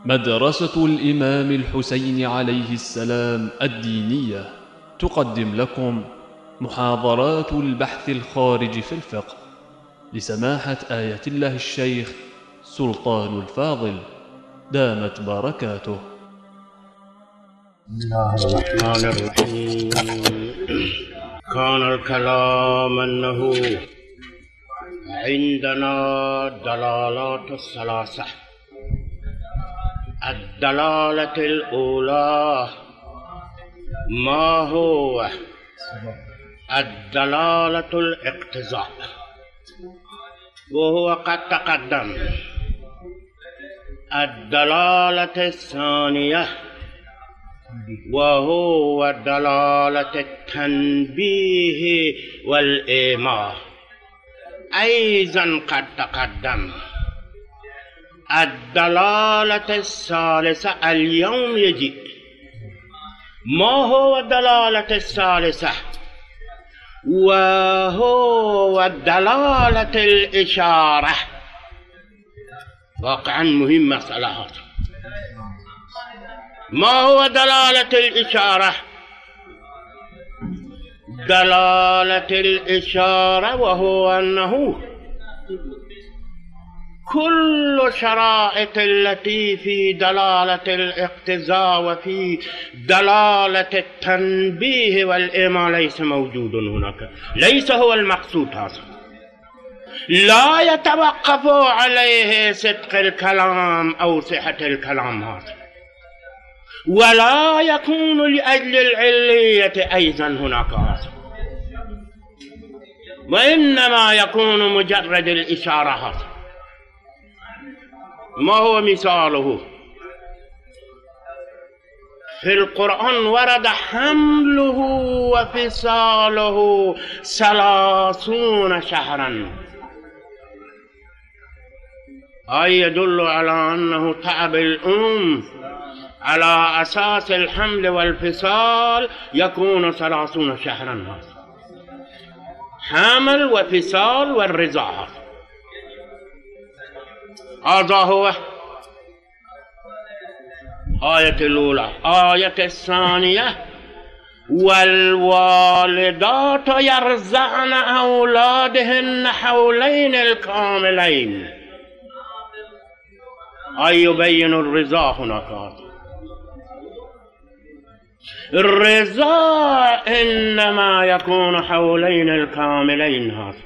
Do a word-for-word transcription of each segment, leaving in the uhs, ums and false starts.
مدرسة الإمام الحسين عليه السلام الدينية تقدم لكم محاضرات البحث الخارج في الفقه لسماحة آية الله الشيخ سلطان الفاضل دامت بركاته. بسم الله الرحمن الرحيم. كان الكلام أنه عندنا دلالات الثلاثة. الدلالة الأولى ما هو الدلالة الاقتضاء، وهو قد تقدم. الدلالة الثانية وهو دلالة التنبيه والإيماء، أيضا قد تقدم. الدلالة الثالثة اليوم يجي. ما هو الدلالة الثالثة؟ وهو دلالة الإشارة. واقعا مهم مسألة هذا. ما هو دلالة الإشارة؟ دلالة الإشارة وهو أنه كل شرائط التي في دلالة الاقتضاء وفي دلالة التنبيه والإيماء ليس موجود هناك، ليس هو المقصود هذا. لا يتوقف عليه صدق الكلام أو صحة الكلام هذا، ولا يكون لأجل العلية أيضا هناك هذا، وإنما يكون مجرد الإشارة هذا. ما هو مثاله؟ في القرآن ورد حمله وفصاله ثلاثون شهرا، أي يدل على أنه تعب الأم على أساس الحمل والفصال يكون ثلاثون شهرا. حمل وفصال والرضاعة، هذا هو آية الأولى. آية الثانية والوالدات يرضعن أولادهن حولين الكاملين، أي يبين الرضاع هناك. الرضاع إنما يكون حولين الكاملين. هذا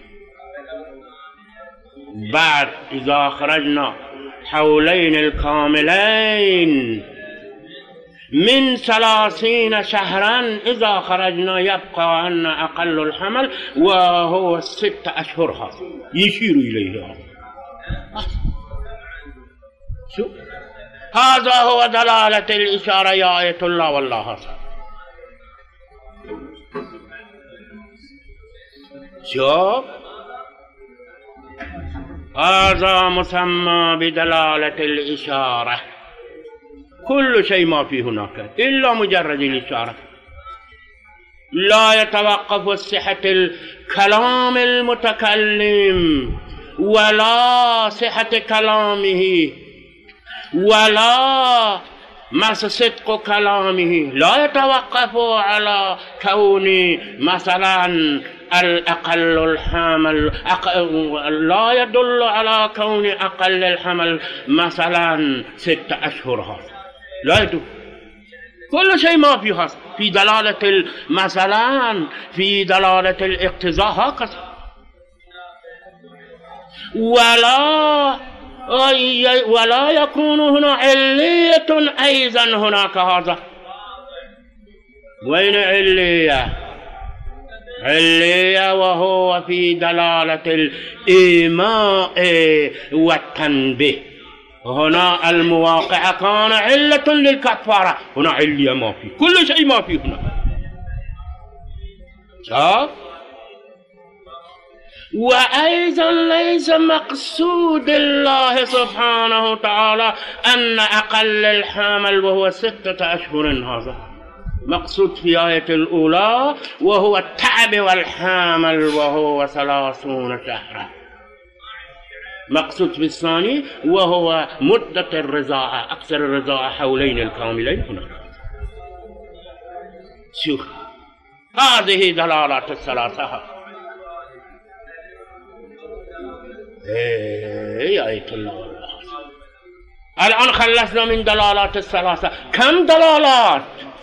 بعد إذا خرجنا حولين الكاملين من ثلاثين شهرا، إذا خرجنا يبقى عنا أقل الحمل وهو ست أشهر. هذا يشير إليه هذا. شو هذا هو دلالة الإشارة يا آية الله والله. هذا شوف، هذا مسمى بدلالة الإشارة. كل شيء ما في هناك إلا مجرد الإشارة. لا يتوقف صحة الكلام المتكلم ولا صحة كلامه ولا مس صدق كلامه، لا يتوقف على كون مثلا الأقل الحمل أق... لا يدل على كون أقل الحمل مثلا ست أشهر. هذا لا يدل. كل شيء ما في هذا في دلالة مثلا في دلالة الاقتضاء هكذا. ولا ولا يكون هنا علية أيضا هناك. هذا وين علية؟ علية وهو في دلالة الإيماء والتنبيه. هنا المواقع كان علة للكفارة، هنا علية ما في. كل شيء ما في هنا. شاف؟ وأيضا ليس مقصود الله سبحانه وتعالى أن أقل الحمل وهو ستة أشهر. هذا مقصود في آية الأولى وهو التعب والحمل وهو ثلاثون شهرا. مقصود في الثاني وهو مدة الرضاعة، أكثر الرضاعة حولين الكاملين هناك. شوف هذه دلالات الثلاثة. ايه آية الله. الآن خلصنا من دلالات الثلاثة. كم دلالات؟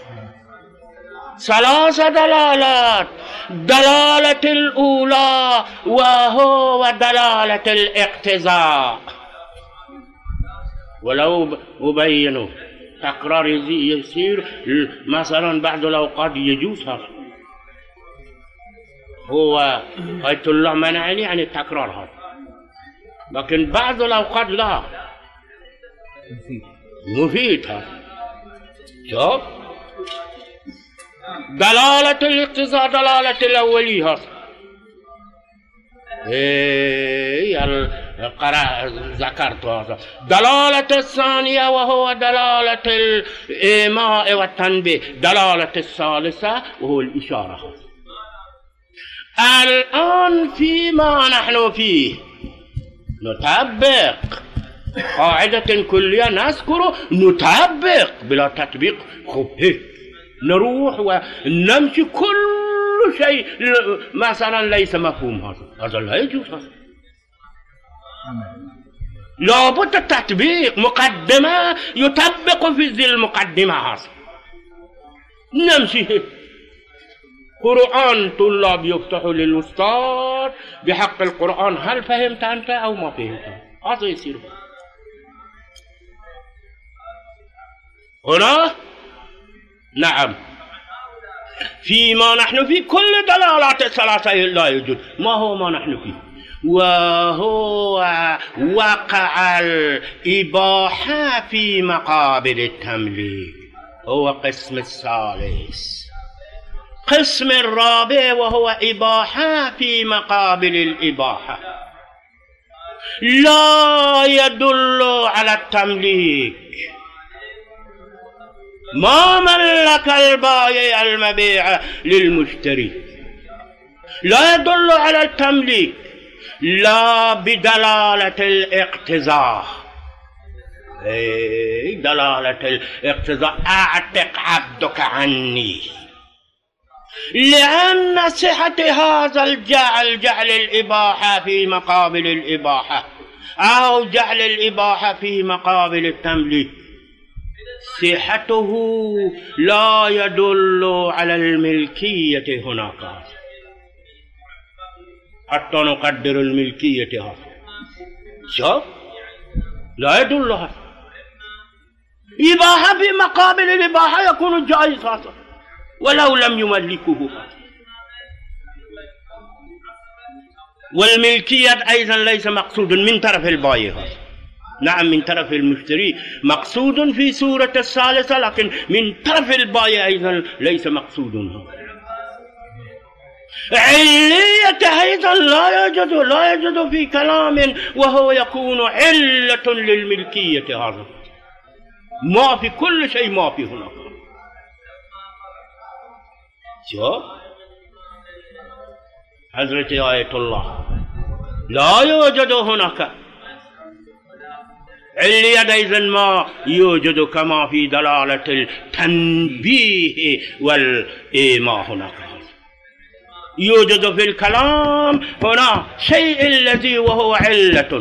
ثلاث دلالات. دلالة الأولى وهو دلالة الاقتضاء، ولو أبينه تكرار يصير مثلا بعض الأوقات يجوز هذا، هو آية الله منعني يعني التكرار هذا، لكن بعض الأوقات لا مفيد هذا. شوف دلالة الاقتضاء دلالة الأولية ايه القراءة ذكرت هذا. دلالة الثانية وهو دلالة الإيماء والتنبيه. دلالة الثالثة وهو الإشارة. الآن فيما نحن فيه نطبق قاعدة كلية نذكر نطبق بلا تطبيق خب نروح ونمشي كل شيء مثلا ليس مفهوم هذا، هذا لا يجوز. هذا لابد التطبيق، مقدمة يطبق في ذي المقدمة هذا. نمشي قرآن طلاب يفتحوا للأستاذ بحق القرآن، هل فهمت أنت أو ما فهمت؟ هذا يصير هنا. نعم فيما نحن فيه كل دلالات الثلاثة لا يوجد. ما هو ما نحن فيه؟ وهو وقع الإباحة في مقابل التمليك، هو قسم الثالث. قسم الرابع وهو إباحة في مقابل الإباحة، لا يدل على التمليك. ما ملك البائع المبيع للمشتري، لا يدل على التمليك لا بدلالة الاقتضاء. ايه دلالة الاقتضاء اعتق عبدك عني، لأن صحة هذا الجعل جعل الإباحة في مقابل الإباحة أو جعل الإباحة في مقابل التمليك صحته لا يدل على الملكية هناك، حتى نقدر الملكية هذا. شوف لا يدل هذا. إباحة في مقابل الإباحة يكون جائز هذا ولو لم يملكه. والملكية أيضا ليس مقصود من طرف البائع، نعم من طرف المشتري مقصود في سورة الثالثة، لكن من طرف البائع أيضا ليس مقصود. علية أيضا لا يوجد لا يوجد في كلام وهو يكون علة للملكية. هذا ما في كل شيء ما في هناك. شوف حضرت آية الله لا يوجد هناك علية أيضا ما يوجد كما في دلالة التنبيه والإيماء. هناك يوجد في الكلام هنا شيء الذي وهو علة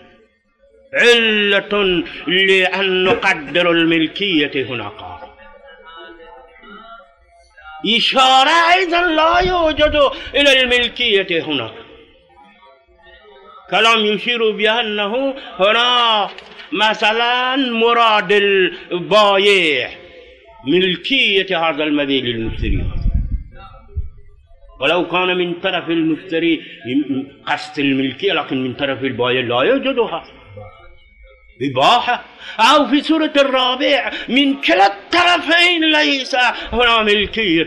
علة لأن نقدر الملكية هناك. إشارة أيضا لا يوجد إلى الملكية هناك. كلام يشير بأنه هنا مثلا مراد البائع ملكية هذا المبيع للمشتري، ولو كان من طرف المشتري قصد الملكية، لكن من طرف البائع لا يوجدها إباحة. أو في سورة الرابع من كلا الطرفين ليس هنا ملكية.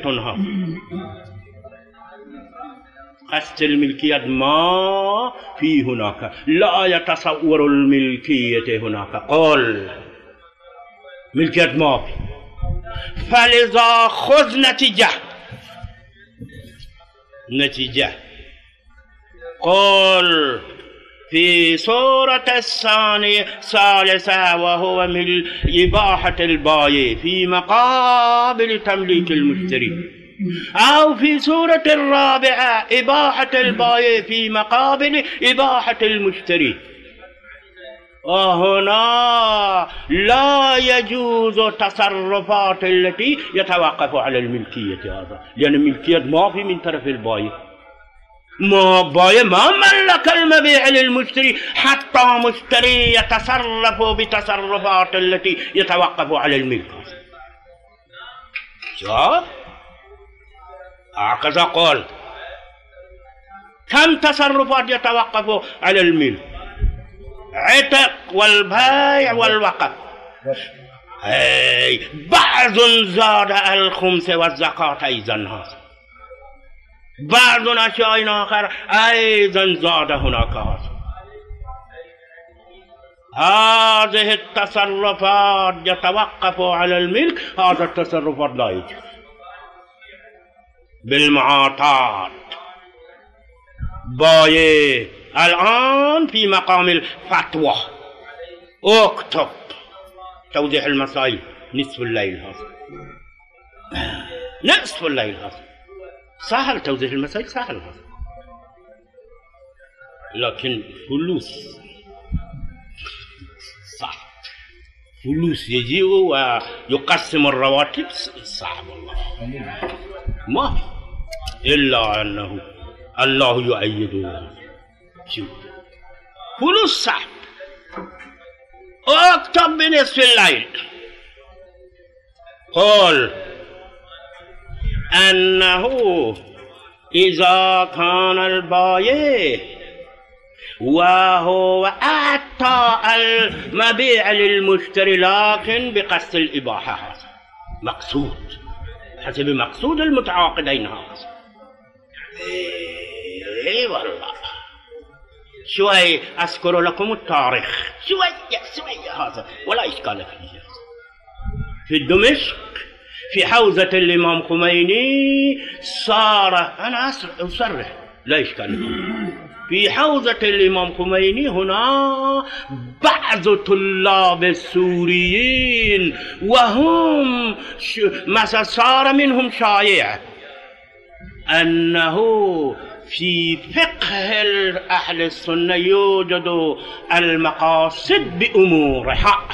قصد الملكية ما في هناك، لا يتصور الملكية هناك. قل ملكية ما في، فلذا خذ نتيجة نتيجة. قل في سورة الثانية الثالثة وهو من إباحة البايع في مقابل تمليك المشتري، أو في سورة الرابعة إباحة البايع في مقابل إباحة المشتري. وهنا لا يجوز تصرفات التي يتوقف على الملكية هذا، لأن الملكية ما في من طرف البايع، ما بايع ما ملك المبيع للمشتري حتى مشتري يتصرف بتصرفات التي يتوقف على الملك. شوف هكذا قال كم تصرفات يتوقف على الملك: عتق والبيع والوقف. اي بعض زاد الخمس والزكاة ايضا، هذا بعض اشياء اخر ايضا زاد هناك. هذا هذه التصرفات يتوقف على الملك، هذا التصرفات لا يجوز بالمعاطات. بايع الآن في مقام الفتوى، اكتب توضيح المسائل نصف الليل، هذا نصف الليل، هذا سهل، توضيح المسائل سهل هذا، لكن فلوس صح، فلوس يجي ويقسم الرواتب صعب والله، ما إلا أنه الله يؤيده. شوف فلوس صعب، اكتب بنصف الليل قل أنه إذا كان البايع وهو أعطى المبيع للمشتري لكن بقصد الإباحة، هذا مقصود حسب مقصود المتعاقدين. هذا اي والله شوي أذكر لكم التاريخ شوية شوية هذا ولا إشكال فيه. في دمشق في حوزة الإمام خميني صار، أنا أصرح لا إشكال فيه، في حوزة الإمام خميني هنا بعض طلاب السوريين وهم مثلا صار منهم شائع أنه في فقه أهل السنة يوجد المقاصد بأمورها.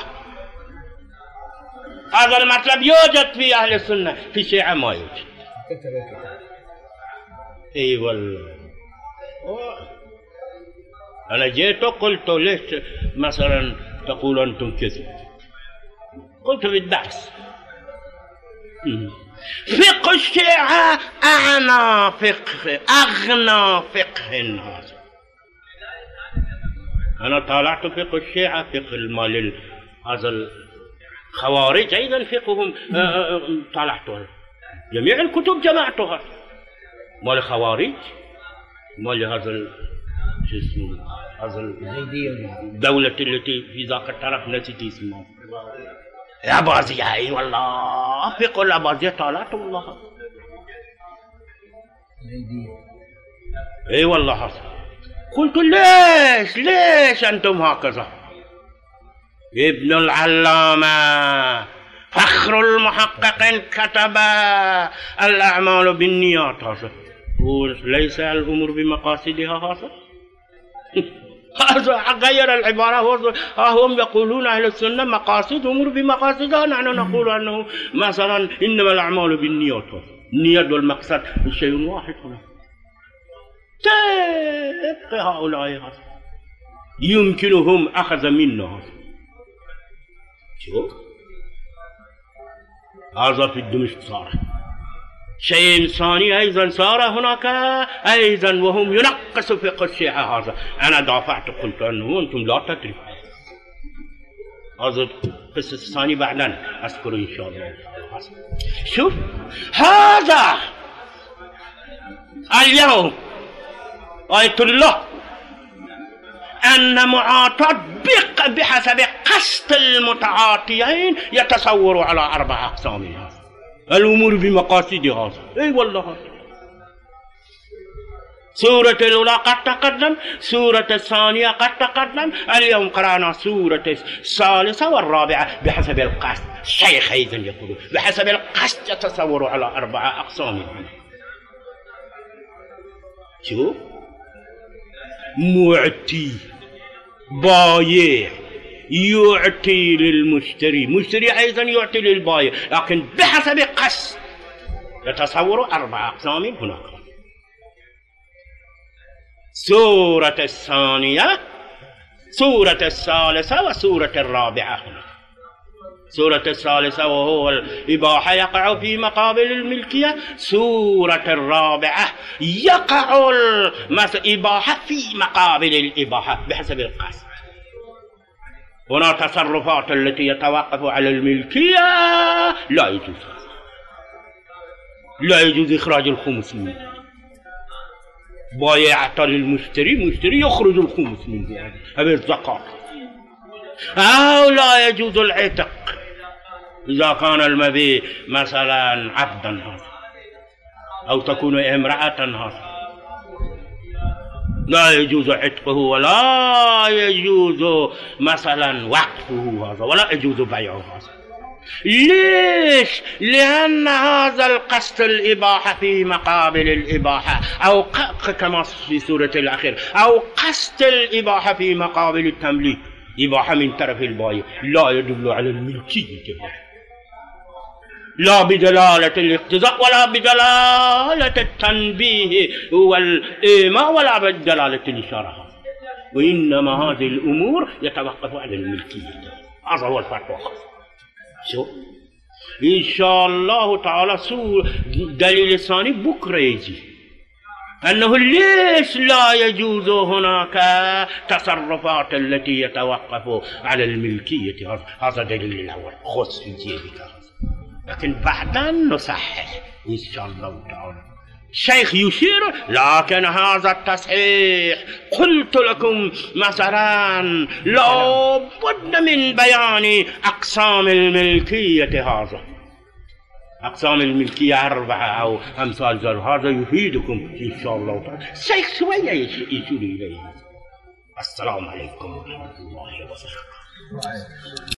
هذا المطلب يوجد في أهل السنة، في الشيعة ما يوجد. اي والله أنا جيت وقلت ليش مثلا تقول أنتم كذب؟ قلت في الدرس فقه الشيعة أعنى فقه، أغنى فقه. هذا أنا طالعت فقه الشيعة، فقه المال هذا الخوارج أيضا فقههم طالعته، جميع الكتب جمعتها، مال الخوارج مال هذا شو اسمه هذا الدولة التي في ذاك الطرف نسيت اسمها، العباسية. اي والله فقه العباسية طالعت والله. اي والله هذا قلت ليش ليش انتم هكذا؟ ابن العلامة فخر المحققين كتب الأعمال بالنيات، هذا وليس الأمور بمقاصدها. هذا هذا غير العبارة، هم يقولون أهل السنة مقاصد أمور بمقاصدها، نحن نقول أنه مثلا إنما الأعمال بالنيات، النيات والمقصد شيء واحد. هنا تبقى هؤلاء هذا يمكنهم أخذ منه. شوف هذا في الدمشق صار شيء ثاني أيضا، صار هناك أيضا وهم ينقصوا فقه الشيعة. هذا أنا دافعت قلت أنه أنتم لا تدري، هذا القصة الثاني بعدين أذكر إن شاء الله. شوف هذا اليوم آية الله أن معاطاة بحسب قصد المتعاطيين يتصور على أربع أقسام. الأمور بمقاصد هذا. اي والله سورة الأولى قد تقدم، سورة الثانية قد تقدم، اليوم قرأنا سورة الثالثة والرابعة بحسب القصد. الشيخ أيضا يقول بحسب القصد يتصور على أربعة أقسام. شوف، معطي، بايع، يعطي للمشتري، مشتري أيضا يعطي للبايع، لكن بحسب قصد يتصور أربعة أقسام هناك. سورة الثانية، سورة الثالثة، وسورة الرابعة هنا. سورة الثالثة وهو الإباحة يقع في مقابل الملكية، سورة الرابعة يقع الإباحة في مقابل الإباحة بحسب القصد. هنا تصرفات التي يتوقف على الملكية لا يجوز، لا يجوز إخراج الخمس منه. بايع للمشتري، مشتري يخرج الخمس منه هذه الزكاة. أو لا يجوز العتق إذا كان المبيع مثلا عبدا أو تكون امرأة هذا لا يجوز عتقه، ولا يجوز مثلا وقفه هذا، ولا يجوز بيعه هذا. ليش؟ لأن هذا القصد الإباحة في مقابل الإباحة، أو كما في سورة الأخير، أو قصد الإباحة في مقابل التمليك، إباحة من طرف البايع، لا يدل على الملكية، لا بدلالة الاقتضاء ولا بدلالة التنبيه والإيماء ولا بدلالة الإشارة، وإنما هذه الأمور يتوقف على الملكية. هذا هو الفرق. شو إن شاء الله تعالى سور دليل الثاني بكرة يجي أنه ليش لا يجوز هناك تصرفات التي يتوقف على الملكية. هذا دليل الأول خص في جيبك، لكن بعدا نصحح إن شاء الله تعالى. الشيخ يشير لكن هذا التصحيح قلت لكم مثلا لا بد من بيان أقسام الملكية. هذا أقسام الملكية أربعة أو أمثال ذلك، هذا يفيدكم إن شاء الله تعالى. الشيخ شوية يشير إليه. السلام عليكم ورحمة الله وبركاته.